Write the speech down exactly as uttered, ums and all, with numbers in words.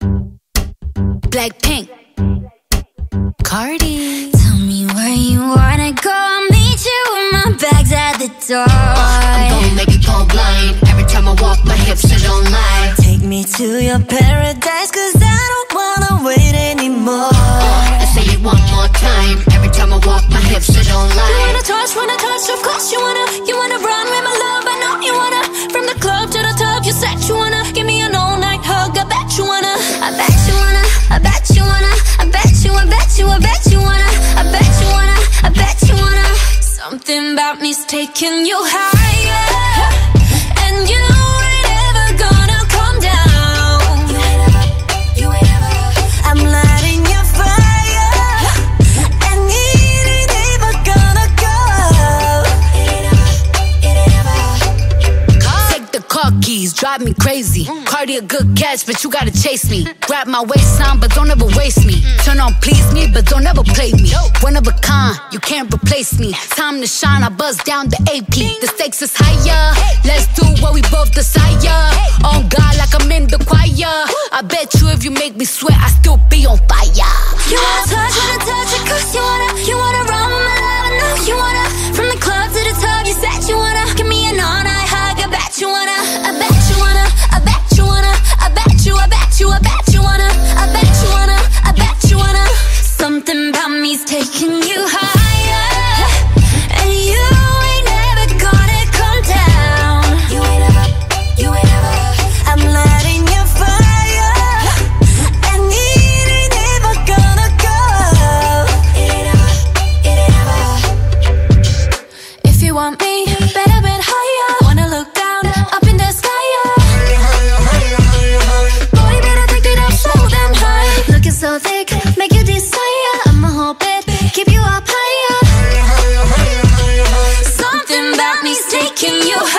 Blackpink, Cardi. Tell me where you wanna go, I'll meet you with my bags at the door. uh, I'm gonna make it go blind. Every time I walk, my hips they don't lie. Take me to your paradise, cause I don't wanna wait anymore. uh, I say it one more time. Every time I walk, my hips they don't lie. You wanna touch, wanna touch, of course you wanna. You wanna run with my love, I know you wanna. From the club to the top, you said you wanna. Give me an all night hug, I bet you wanna. I bet you wanna, I bet you wanna. I bet you, I bet you, I bet you wanna. I bet you wanna, I bet you wanna. Something about me's taking you higher, and you ain't ever gonna come down. You ain't ever, you ain't ever. I'm lighting your fire, and it ain't ever gonna go out. It ain't ever, it ain't ever. Take the car keys, drive me crazy. Cardi a good catch, but you gotta chase me. Grab my waistline, but don't ever waste me. Turn on, please me, but don't ever play me. One of a kind, you can't replace me. Time to shine, I buzz down the A P. The stakes is higher, let's do what we both desire. On God, like I'm in the choir. I bet you if you make me sweat, I still be on fire. You wanna touch, wanna touch it, cause you wanna. You wanna run with my love, I know you wanna. From the club to the top, you said you wanna. Give me an all-night hug, I bet you wanna. I bet you wanna, I bet you wanna. I bet you, I bet you, I bet you wanna. I bet you wanna, I bet you wanna. Something about me's taking you higher, and you ain't never gonna come down. You ain't ever, you ain't ever. I'm lighting your fire, and it ain't ever gonna go out. It ain't ever, it ain't ever. If you want me, better bet higher. Wanna look down, up in the sky. Boy, better take it up, so damn high. Looking so thick, make you desire. I'ma hold it, keep you up higher. Something about me's taking you higher.